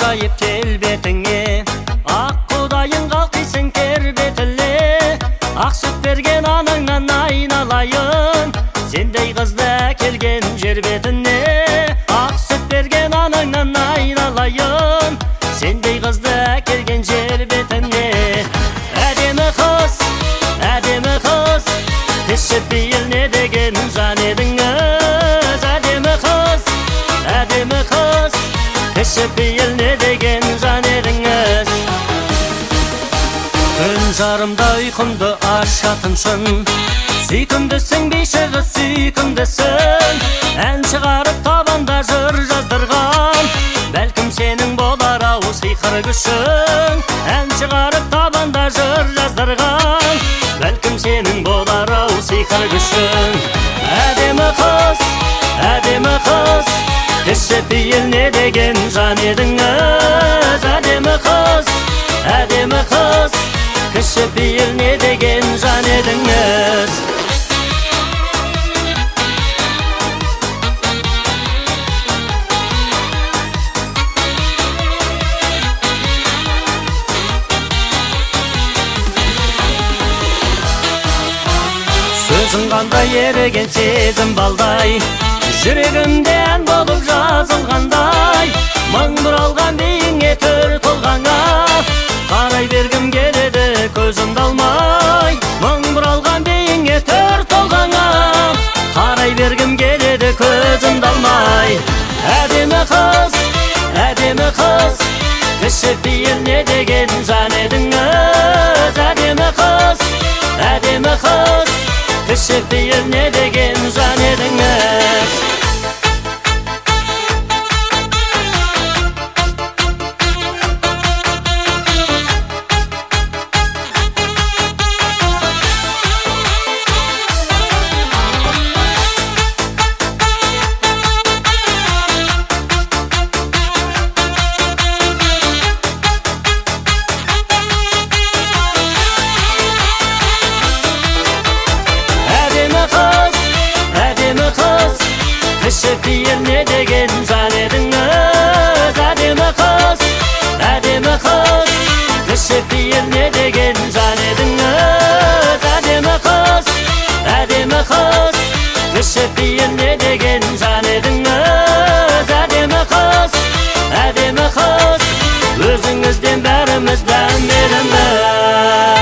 ажайып келбетіңе, ақ құдайын қалқисың тербетіле. Ақ сүт берген анаңнан айналайын, сендей қызды әкелген жер бетіне. Ақ сүт берген анаңнан айналайын, сендей қызды әкелген жер бетіне. Әдемі қыз, кіші пейіл не деген жан едіңіз. Әдемі қыз, кіші пейіл не деген жан едіңіз. Күн жарымда ұйқымды ашатыншын, сүйкімдісің бейші қыз, сүйкімдісің. Ән шығарып табанда жыр жаздырған, бәлкім сенің болар ау сиқыр күшің. Ән шығарып табанда жыр жаздырған, бәлкім сенің болар ау сиқыр күшің. Әдемі қыз, кіші пейіл не деген жан едіңіз. Әдемі қыз, кіші пейіл не деген жан едіңіз. Сөзің қандай ереген сезім балдай, жүрегімде ән болып жазылғандай. Мың бұралған бейіңе төр толғаңа, қарай бергім келеді көзімді алмай. Мың бұралған бейіңе төр толғаңа, қарай бергім келеді көзімді алмай. Әдемі қыз, кіші пейіл не деген жан едіңіз. Әдемі қыз, кіші пейіл не деген жан едіңіз. Кіші пейіл не деген жан едіңіз. Әдемі қыз, кіші пейіл не деген жан едіңіз. Әдемі қыз, кіші пейіл не деген жан едіңіз. Әдемі қыз, өзіңізден бәріміз дәмеліміз.